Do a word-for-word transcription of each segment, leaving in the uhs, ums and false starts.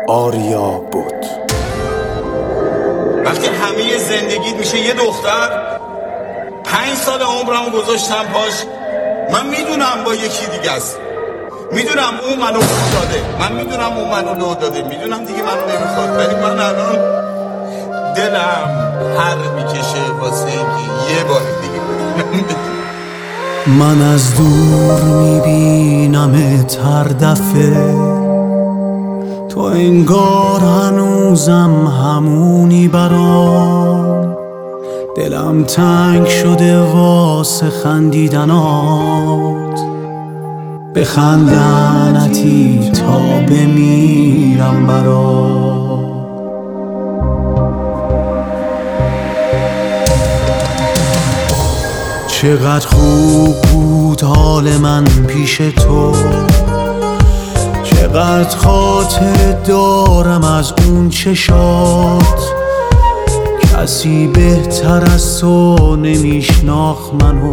آریا بود. وقتی همه زندگیت میشه یه دختر، پنج سال عمرمو گذاشتم پاش، من میدونم با یکی دیگه است، میدونم اون منو لو داده، من میدونم اون منو لو داده، میدونم دیگه منو نمیخواد، ولی من الان دلم هر میکشه واسه اینکه یه بار دیگه من از دور میبینمت هر دفعه، تو انگار هنوزم همونی برام. دلم تنگ شده واسه خندیدنات، بخند لعنتی تا بمیرم برات. چقدر خوب بود حال من پیش تو، چقدر خاطر دارم از اون چشات. کسی بهتر از تو نمیشناخت منو،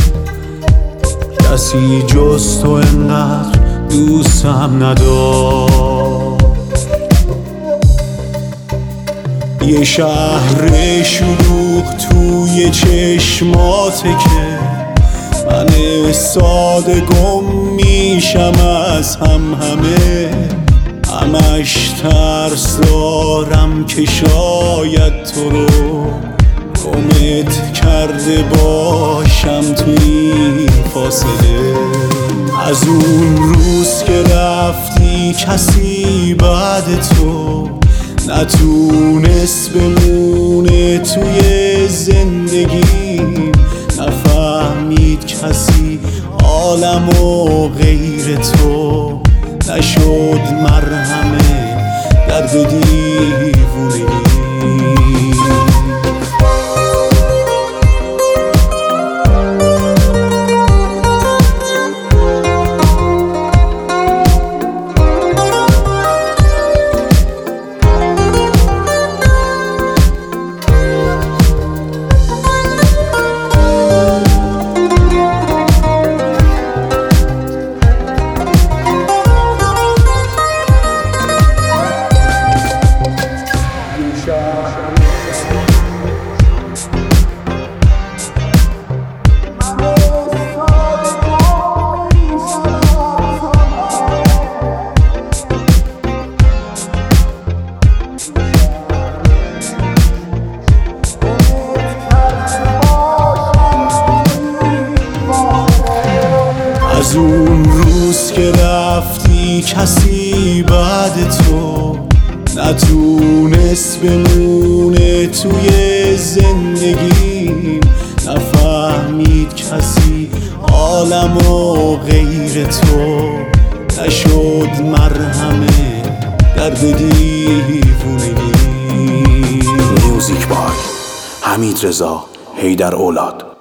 کسی جز تو انقدر دوستم نداشت. یه شهر شلوغ توی چشماته که من ساده گم میشم از هم همه. همش ترس دارم که شاید تو رو گمت کرده باشم توی فاصله. از اون روز که رفتی کسی بعد تو نتونست بمونه توی زندگی، نفهمید کسی عالمو غیر تو، نشد مرهمه درد دیوونگی. از اون روز که رفتی کسی بعد تو نتونست بمونه توی زندگی، نفهمید کسی عالمو غیر تو، نشد مرهمه درد دیوونگی. میوزیک بای حمید رضا حیدر اولاد.